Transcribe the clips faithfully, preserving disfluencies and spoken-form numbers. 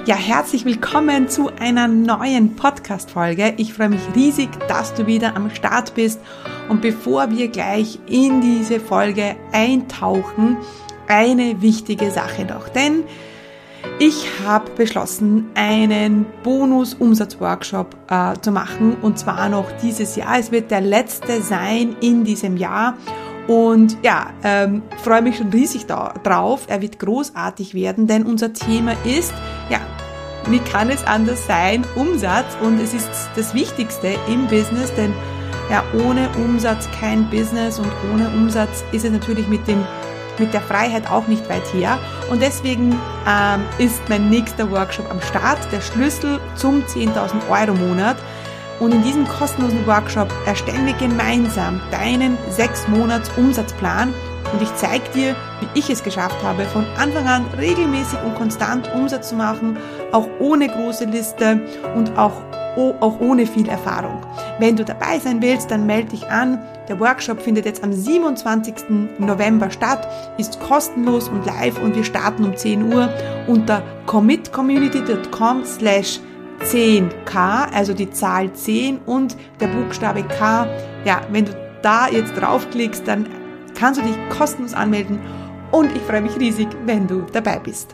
Ja, herzlich willkommen zu einer neuen Podcast-Folge. Ich freue mich riesig, dass du wieder am Start bist. Und bevor wir gleich in diese Folge eintauchen, eine wichtige Sache noch. Denn ich habe beschlossen, einen Bonus-Umsatz-Workshop äh, zu machen. Und zwar noch dieses Jahr. Es wird der letzte sein in diesem Jahr. Und ja, ähm, freue mich schon riesig da, drauf. Er wird großartig werden, denn unser Thema ist, ja, wie kann es anders sein? Umsatz. Und es ist das Wichtigste im Business, denn ja, ohne Umsatz kein Business und ohne Umsatz ist es natürlich mit dem mit der Freiheit auch nicht weit her. Und deswegen ähm, ist mein nächster Workshop am Start, der Schlüssel zum zehntausend Euro Monat. Und in diesem kostenlosen Workshop erstellen wir gemeinsam deinen sechs Monats Umsatzplan und ich zeige dir, wie ich es geschafft habe, von Anfang an regelmäßig und konstant Umsatz zu machen, auch ohne große Liste und auch, auch ohne viel Erfahrung. Wenn du dabei sein willst, dann melde dich an. Der Workshop findet jetzt am siebenundzwanzigsten November statt, ist kostenlos und live und wir starten um zehn Uhr unter commitcommunity dot com slash zehn K, also die Zahl zehn und der Buchstabe K. Ja, wenn du da jetzt draufklickst, dann kannst du dich kostenlos anmelden und ich freue mich riesig, wenn du dabei bist.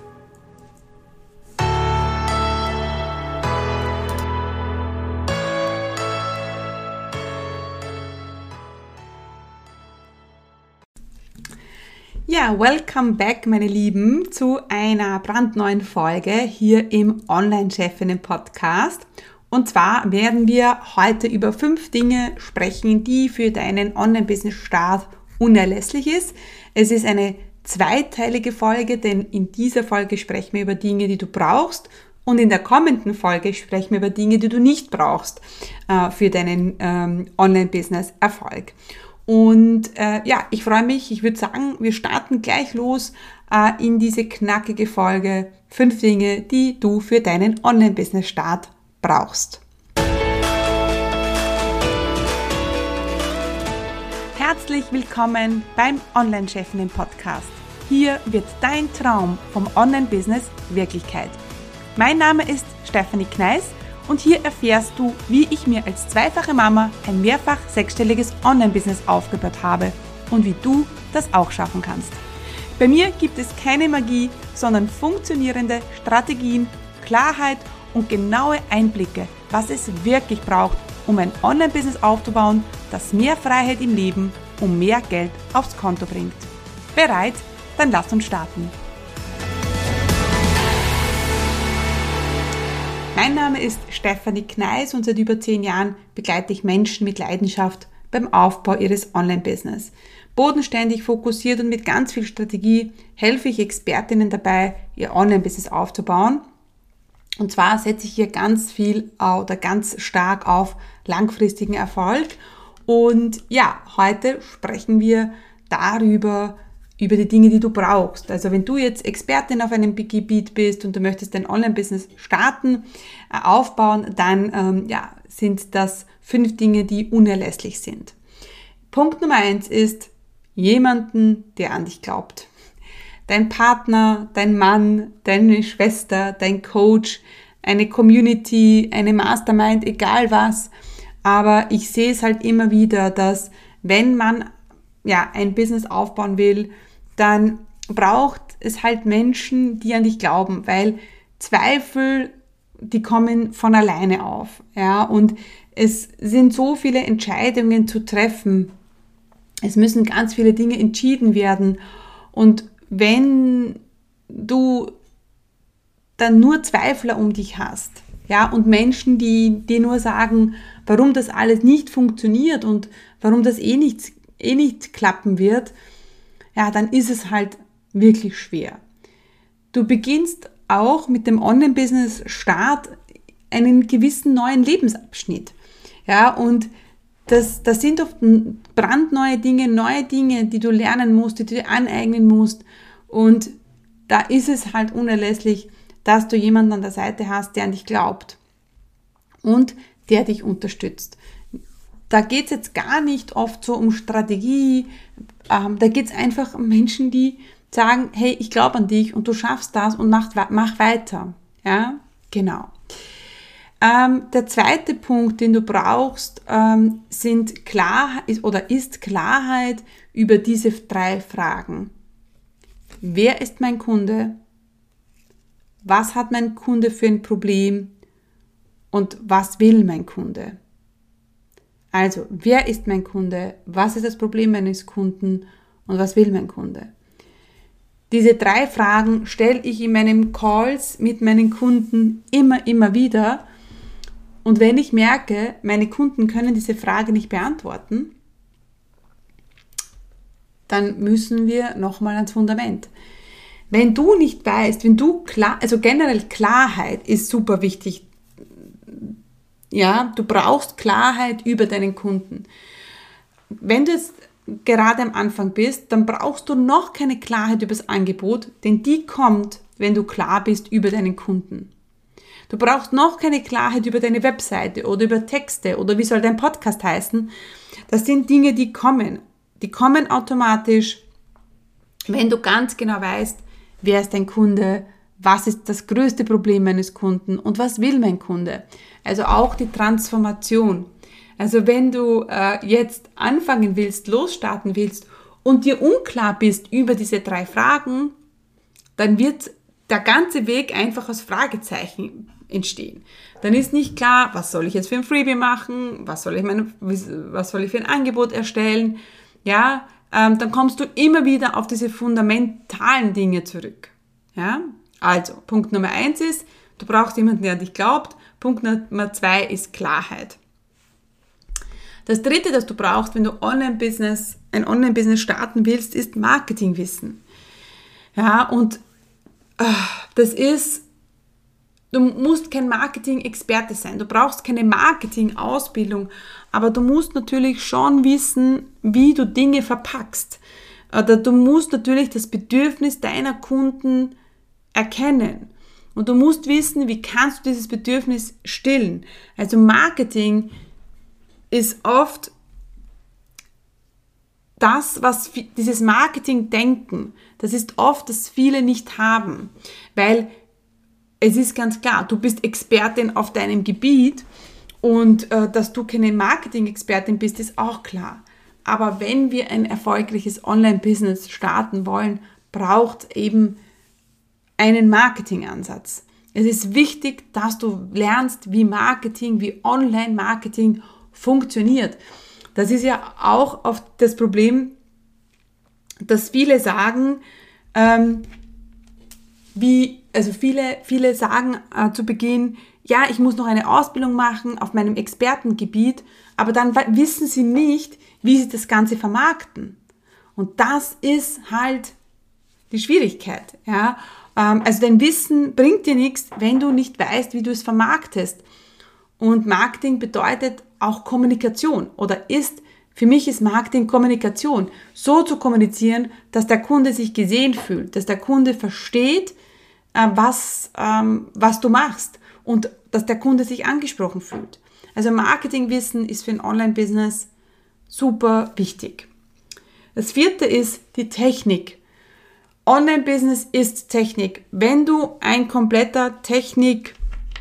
Ja, welcome back, meine Lieben, zu einer brandneuen Folge hier im Online-Chefinnen-Podcast. Und zwar werden wir heute über fünf Dinge sprechen, die für deinen Online-Business-Start unerlässlich ist. Es ist eine zweiteilige Folge, denn in dieser Folge sprechen wir über Dinge, die du brauchst und in der kommenden Folge sprechen wir über Dinge, die du nicht brauchst äh, für deinen ähm, Online-Business-Erfolg. Und äh, ja, ich freue mich, ich würde sagen, wir starten gleich los äh, in diese knackige Folge. Fünf Dinge, die du für deinen Online-Business-Start brauchst. Herzlich willkommen beim Online-Chefinnen-Podcast. Hier wird dein Traum vom Online-Business Wirklichkeit. Mein Name ist Stefanie Kneis. Und hier erfährst du, wie ich mir als zweifache Mama ein mehrfach sechsstelliges Online-Business aufgebaut habe und wie du das auch schaffen kannst. Bei mir gibt es keine Magie, sondern funktionierende Strategien, Klarheit und genaue Einblicke, was es wirklich braucht, um ein Online-Business aufzubauen, das mehr Freiheit im Leben und mehr Geld aufs Konto bringt. Bereit? Dann lass uns starten. Mein Name ist Stefanie Kneis und seit über zehn Jahren begleite ich Menschen mit Leidenschaft beim Aufbau ihres Online-Business. Bodenständig, fokussiert und mit ganz viel Strategie helfe ich Expertinnen dabei, ihr Online-Business aufzubauen. Und zwar setze ich hier ganz viel oder ganz stark auf langfristigen Erfolg. Und ja, heute sprechen wir darüber, über die Dinge, die du brauchst. Also wenn du jetzt Expertin auf einem Gebiet bist und du möchtest dein Online-Business starten, äh, aufbauen, dann ähm, ja, sind das fünf Dinge, die unerlässlich sind. Punkt Nummer eins ist jemanden, der an dich glaubt. Dein Partner, dein Mann, deine Schwester, dein Coach, eine Community, eine Mastermind, egal was. Aber ich sehe es halt immer wieder, dass wenn man ja, ein Business aufbauen will, dann braucht es halt Menschen, die an dich glauben, weil Zweifel, die kommen von alleine auf, ja, und es sind so viele Entscheidungen zu treffen. Es müssen ganz viele Dinge entschieden werden und wenn du dann nur Zweifler um dich hast, ja, und Menschen, die dir nur sagen, warum das alles nicht funktioniert und warum das eh nicht eh nicht klappen wird, ja, dann ist es halt wirklich schwer. Du beginnst auch mit dem Online-Business-Start einen gewissen neuen Lebensabschnitt. Ja, und das, das sind oft brandneue Dinge, neue Dinge, die du lernen musst, die du dir aneignen musst. Und da ist es halt unerlässlich, dass du jemanden an der Seite hast, der an dich glaubt und der dich unterstützt. Da geht es jetzt gar nicht oft so um Strategie, ähm, da geht es einfach um Menschen, die sagen, hey, ich glaube an dich und du schaffst das und mach, mach weiter. Ja? Genau. Ähm, der zweite Punkt, den du brauchst, ähm, sind Klarheit ist, oder ist Klarheit über diese drei Fragen. Wer ist mein Kunde? Was hat mein Kunde für ein Problem? Und was will mein Kunde? Also, wer ist mein Kunde? Was ist das Problem meines Kunden? Und was will mein Kunde? Diese drei Fragen stelle ich in meinen Calls mit meinen Kunden immer, immer wieder. Und wenn ich merke, meine Kunden können diese Frage nicht beantworten, dann müssen wir nochmal ans Fundament. Wenn du nicht weißt, wenn du klar, also generell Klarheit ist super wichtig. Ja, du brauchst Klarheit über deinen Kunden. Wenn du jetzt gerade am Anfang bist, dann brauchst du noch keine Klarheit über das Angebot, denn die kommt, wenn du klar bist über deinen Kunden. Du brauchst noch keine Klarheit über deine Webseite oder über Texte oder wie soll dein Podcast heißen. Das sind Dinge, die kommen. Die kommen automatisch, wenn du ganz genau weißt, wer ist dein Kunde, was ist das größte Problem meines Kunden und was will mein Kunde. Also auch die Transformation. Also wenn du äh, jetzt anfangen willst, losstarten willst und dir unklar bist über diese drei Fragen, dann wird der ganze Weg einfach aus Fragezeichen entstehen. Dann ist nicht klar, was soll ich jetzt für ein Freebie machen, was soll ich, meine, was soll ich für ein Angebot erstellen. Ja, ähm, dann kommst du immer wieder auf diese fundamentalen Dinge zurück. Ja, also Punkt Nummer eins ist, du brauchst jemanden, der an dich glaubt. Punkt Nummer zwei ist Klarheit. Das dritte, das du brauchst, wenn du Online-Business, ein Online-Business starten willst, ist Marketingwissen. Ja, und äh, das ist, du musst kein Marketing-Experte sein, du brauchst keine Marketing-Ausbildung, aber du musst natürlich schon wissen, wie du Dinge verpackst. Oder du musst natürlich das Bedürfnis deiner Kunden erkennen. Und du musst wissen, wie kannst du dieses Bedürfnis stillen. Also Marketing ist oft das, was dieses Marketing-Denken, das ist oft, das viele nicht haben. Weil es ist ganz klar, du bist Expertin auf deinem Gebiet und äh, dass du keine Marketing-Expertin bist, ist auch klar. Aber wenn wir ein erfolgreiches Online-Business starten wollen, braucht eben einen Marketingansatz. Es ist wichtig, dass du lernst, wie Marketing, wie Online-Marketing funktioniert. Das ist ja auch oft das Problem, dass viele sagen, ähm, wie, also viele, viele sagen äh, zu Beginn, ja, ich muss noch eine Ausbildung machen auf meinem Expertengebiet, aber dann wissen sie nicht, wie sie das Ganze vermarkten. Und das ist halt die Schwierigkeit, ja. Also dein Wissen bringt dir nichts, wenn du nicht weißt, wie du es vermarktest. Und Marketing bedeutet auch Kommunikation oder ist, für mich ist Marketing Kommunikation. So zu kommunizieren, dass der Kunde sich gesehen fühlt, dass der Kunde versteht, was, was du machst und dass der Kunde sich angesprochen fühlt. Also Marketingwissen ist für ein Online-Business super wichtig. Das vierte ist die Technik. Online-Business ist Technik. Wenn du ein kompletter Technik,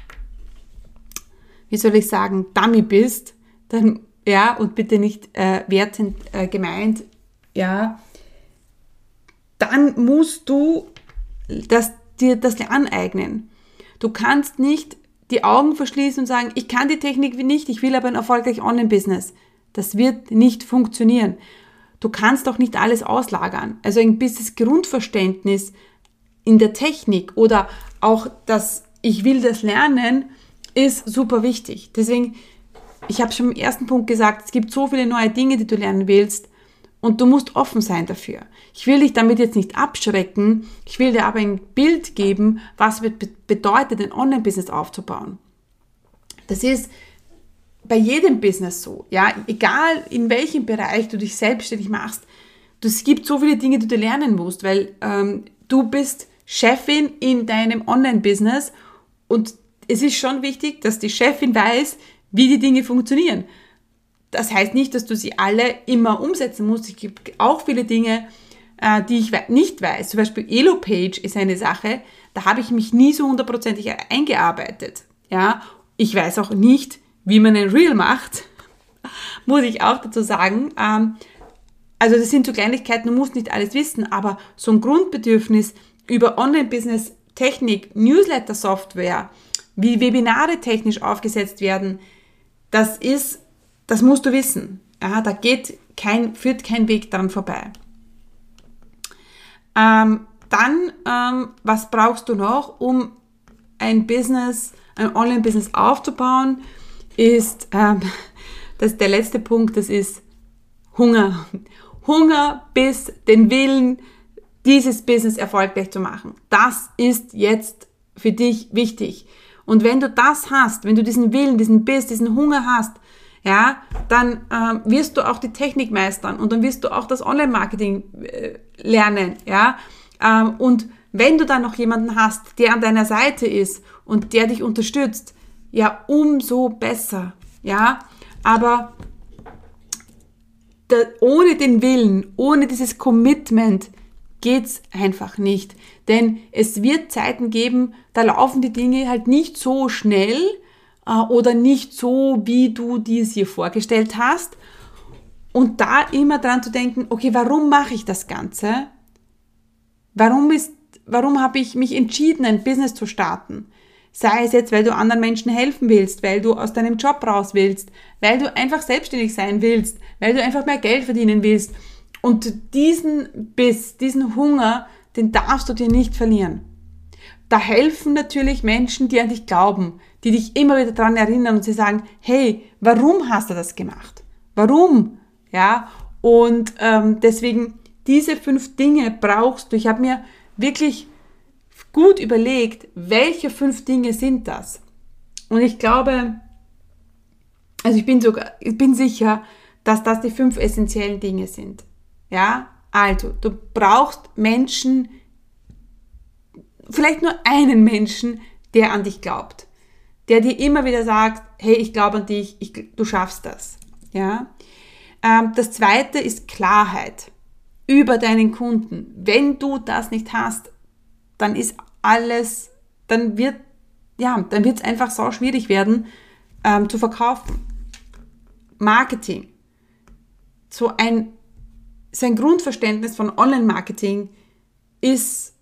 wie soll ich sagen, Dummy bist, dann, ja, und bitte nicht äh, wertend äh, gemeint, ja, dann musst du das, dir das aneignen. Du kannst nicht die Augen verschließen und sagen, ich kann die Technik nicht, ich will aber ein erfolgreiches Online-Business. Das wird nicht funktionieren. Du kannst auch nicht alles auslagern. Also ein bisschen Grundverständnis in der Technik oder auch das Ich will das lernen ist super wichtig. Deswegen, ich habe schon im ersten Punkt gesagt, es gibt so viele neue Dinge, die du lernen willst und du musst offen sein dafür. Ich will dich damit jetzt nicht abschrecken, ich will dir aber ein Bild geben, was bedeutet, ein Online-Business aufzubauen. Das ist bei jedem Business so, ja, egal in welchem Bereich du dich selbstständig machst, es gibt so viele Dinge, die du lernen musst, weil ähm, du bist Chefin in deinem Online-Business und es ist schon wichtig, dass die Chefin weiß, wie die Dinge funktionieren. Das heißt nicht, dass du sie alle immer umsetzen musst. Es gibt auch viele Dinge, äh, die ich nicht weiß. Zum Beispiel Elo-Page ist eine Sache, da habe ich mich nie so hundertprozentig eingearbeitet. Ja, ich weiß auch nicht, wie man ein Reel macht, muss ich auch dazu sagen. Ähm, also das sind so Kleinigkeiten, du musst nicht alles wissen, aber so ein Grundbedürfnis über Online-Business, Technik, Newsletter-Software, wie Webinare technisch aufgesetzt werden, das ist, das musst du wissen. Ja, da geht kein, führt kein Weg dran vorbei. Ähm, dann, ähm, was brauchst du noch, um ein Business, ein Online-Business aufzubauen, ist, ähm, das ist der letzte Punkt, das ist Hunger. Hunger bis den Willen, dieses Business erfolgreich zu machen. Das ist jetzt für dich wichtig. Und wenn du das hast, wenn du diesen Willen, diesen Biss, diesen Hunger hast, ja, dann ähm, wirst du auch die Technik meistern und dann wirst du auch das Online-Marketing äh, lernen, ja. Ähm, und wenn du dann noch jemanden hast, der an deiner Seite ist und der dich unterstützt, ja, umso besser, ja. Aber da, ohne den Willen, ohne dieses Commitment geht's einfach nicht. Denn es wird Zeiten geben, da laufen die Dinge halt nicht so schnell äh, oder nicht so, wie du dir es hier vorgestellt hast. Und da immer dran zu denken, okay, warum mache ich das Ganze? Warum ist, warum habe ich mich entschieden, ein Business zu starten? Sei es jetzt, weil du anderen Menschen helfen willst, weil du aus deinem Job raus willst, weil du einfach selbstständig sein willst, weil du einfach mehr Geld verdienen willst. Und diesen Biss, diesen Hunger, den darfst du dir nicht verlieren. Da helfen natürlich Menschen, die an dich glauben, die dich immer wieder daran erinnern und sie sagen, hey, warum hast du das gemacht? Warum? Ja, und ähm, deswegen diese fünf Dinge brauchst du. Ich habe mir wirklich gut überlegt, welche fünf Dinge sind das? Und ich glaube, also ich bin sogar, ich bin sicher, dass das die fünf essentiellen Dinge sind. Ja, also du brauchst Menschen, vielleicht nur einen Menschen, der an dich glaubt, der dir immer wieder sagt, hey, ich glaube an dich, ich, du schaffst das. Ja. Ähm, das zweite ist Klarheit über deinen Kunden. Wenn du das nicht hast, dann ist alles, dann wird, ja, dann wird es einfach so schwierig werden, ähm, zu verkaufen. Marketing. So ein Sein Grundverständnis von Online-Marketing ist,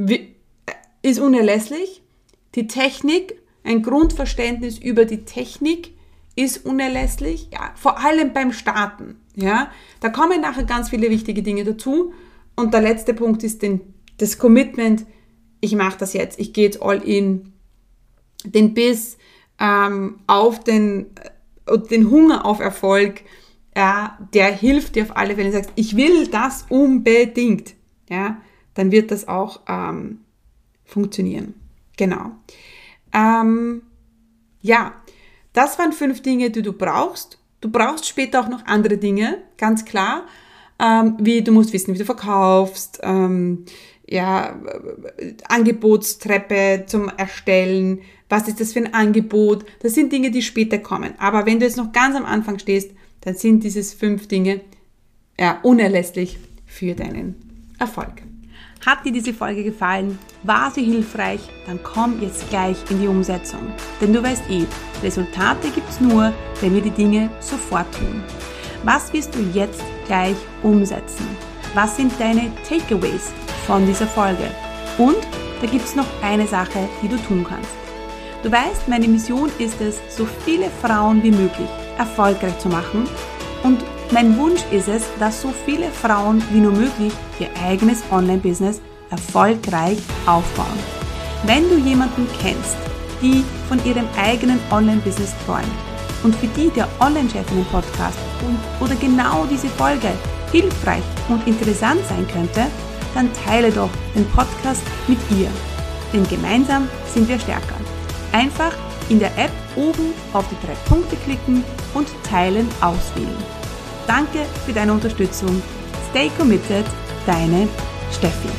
ist unerlässlich. Die Technik, ein Grundverständnis über die Technik ist unerlässlich, ja, vor allem beim Starten. Ja. Da kommen nachher ganz viele wichtige Dinge dazu. Und der letzte Punkt ist den, das Commitment, ich mache das jetzt, ich gehe jetzt all in. Den Biss ähm, auf den, den Hunger auf Erfolg, ja, der hilft dir auf alle Fälle. Wenn du sagst, ich will das unbedingt, ja, dann wird das auch ähm, funktionieren. Genau. Ähm, ja, das waren fünf Dinge, die du brauchst. Du brauchst später auch noch andere Dinge, ganz klar, ähm, wie du musst wissen, wie du verkaufst, ähm, ja, Angebotstreppe zum Erstellen, was ist das für ein Angebot? Das sind Dinge, die später kommen. Aber wenn du jetzt noch ganz am Anfang stehst, dann sind diese fünf Dinge ja, unerlässlich für deinen Erfolg. Hat dir diese Folge gefallen? War sie hilfreich? Dann komm jetzt gleich in die Umsetzung. Denn du weißt eh, Resultate gibt's nur, wenn wir die Dinge sofort tun. Was wirst du jetzt gleich umsetzen? Was sind deine Takeaways von dieser Folge? Und da gibt's noch eine Sache, die du tun kannst. Du weißt, meine Mission ist es, so viele Frauen wie möglich erfolgreich zu machen. Und mein Wunsch ist es, dass so viele Frauen wie nur möglich ihr eigenes Online-Business erfolgreich aufbauen. Wenn du jemanden kennst, die von ihrem eigenen Online-Business träumt und für die der Online-Chefinnen-Podcast und oder genau diese Folge hilfreich und interessant sein könnte, dann teile doch den Podcast mit ihr. Denn gemeinsam sind wir stärker. Einfach in der App oben auf die drei Punkte klicken und Teilen auswählen. Danke für deine Unterstützung. Stay committed, deine Steffi.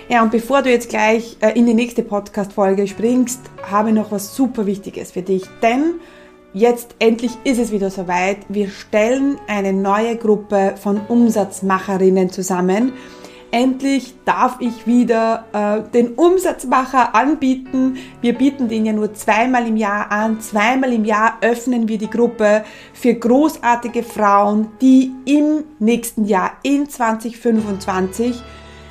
Ja, und bevor du jetzt gleich in die nächste Podcast-Folge springst, habe ich noch was super Wichtiges für dich, denn jetzt endlich ist es wieder soweit. Wir stellen eine neue Gruppe von Umsatzmacherinnen zusammen. Endlich darf ich wieder äh, den Umsatzmacher anbieten. Wir bieten den ja nur zweimal im Jahr an. Zweimal im Jahr öffnen wir die Gruppe für großartige Frauen, die im nächsten Jahr, in zwanzig fünfundzwanzig,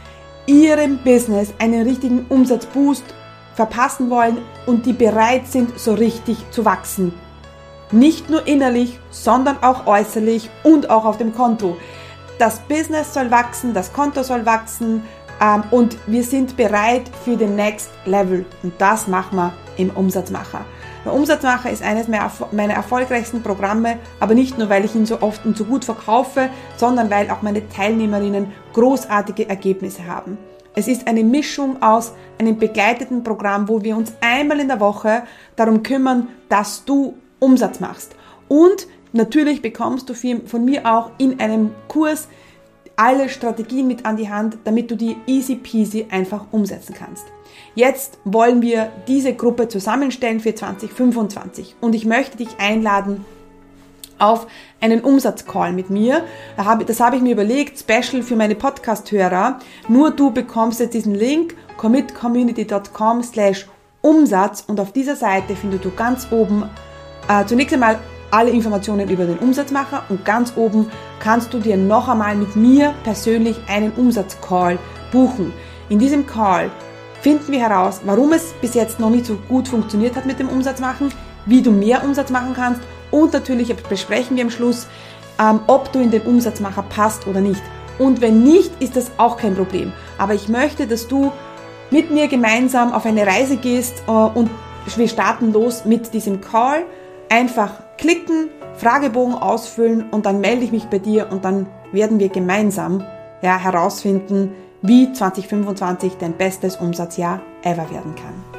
ihrem Business einen richtigen Umsatzboost verpassen wollen und die bereit sind, so richtig zu wachsen. Nicht nur innerlich, sondern auch äußerlich und auch auf dem Konto. Das Business soll wachsen, das Konto soll wachsen ähm, und wir sind bereit für den Next Level. Und das machen wir im Umsatzmacher. Der Umsatzmacher ist eines meiner erfolgreichsten Programme, aber nicht nur, weil ich ihn so oft und so gut verkaufe, sondern weil auch meine Teilnehmerinnen großartige Ergebnisse haben. Es ist eine Mischung aus einem begleiteten Programm, wo wir uns einmal in der Woche darum kümmern, dass du Umsatz machst. Und natürlich bekommst du von mir auch in einem Kurs alle Strategien mit an die Hand, damit du die easy peasy einfach umsetzen kannst. Jetzt wollen wir diese Gruppe zusammenstellen für zwanzig fünfundzwanzig und ich möchte dich einladen auf einen Umsatzcall mit mir. Das habe ich mir überlegt, special für meine Podcast-Hörer. Nur du bekommst jetzt diesen Link commitcommunity dot com slash Umsatz und auf dieser Seite findest du ganz oben äh, zunächst einmal alle Informationen über den Umsatzmacher und ganz oben kannst du dir noch einmal mit mir persönlich einen Umsatzcall buchen. In diesem Call finden wir heraus, warum es bis jetzt noch nicht so gut funktioniert hat mit dem Umsatzmachen, wie du mehr Umsatz machen kannst und natürlich besprechen wir am Schluss, ähm, ob du in den Umsatzmacher passt oder nicht. Und wenn nicht, ist das auch kein Problem. Aber ich möchte, dass du mit mir gemeinsam auf eine Reise gehst äh, und wir starten los mit diesem Call. Einfach klicken, Fragebogen ausfüllen und dann melde ich mich bei dir und dann werden wir gemeinsam ja, herausfinden, wie zwanzig fünfundzwanzig dein bestes Umsatzjahr ever werden kann.